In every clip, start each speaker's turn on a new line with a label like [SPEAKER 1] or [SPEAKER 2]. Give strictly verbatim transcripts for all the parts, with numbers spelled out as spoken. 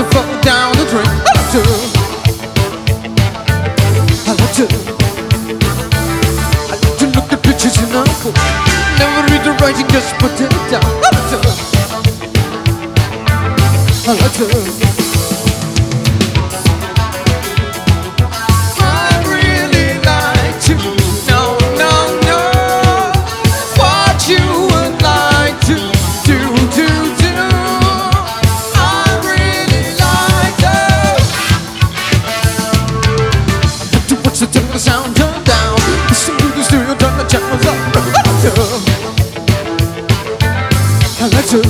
[SPEAKER 1] fall down the drain. I like to, I like to, I like to look at pictures in a book. Never read the writing, just put it down. I like to, I like to. Sound turned down. Listen to the stereo, turn the channels up. I like to,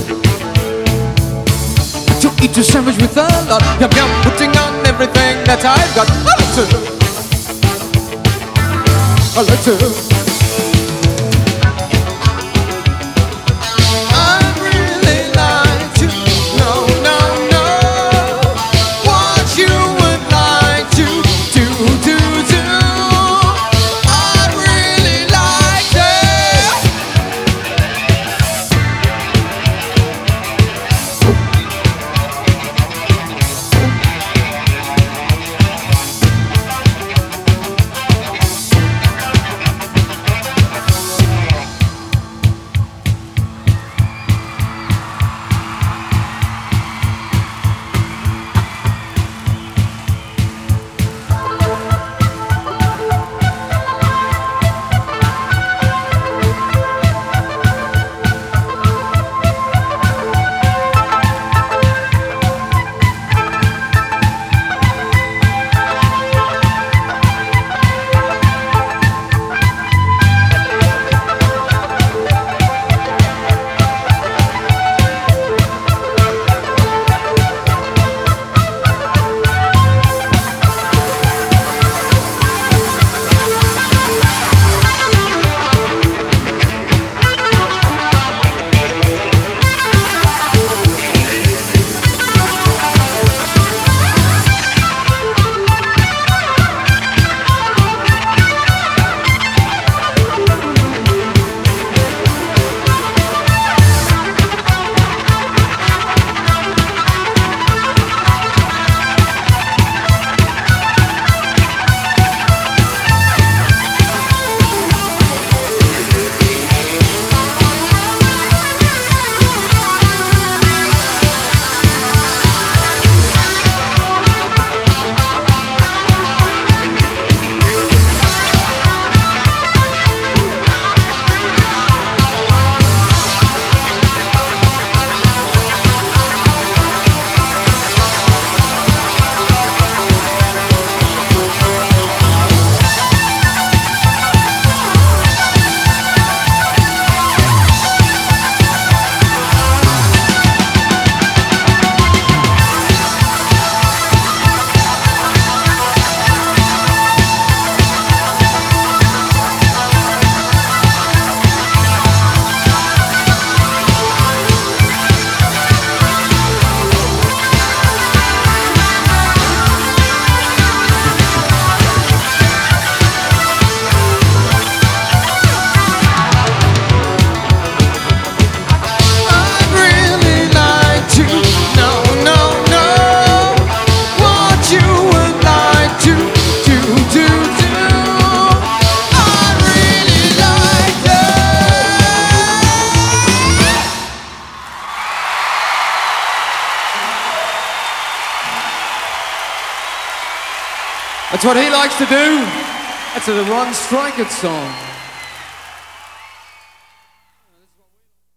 [SPEAKER 1] I like to eat a sandwich with a lot. Yum yum, putting on everything that I've got. I like to, I like to. That's what he likes to do. That's a Ron Strikers song.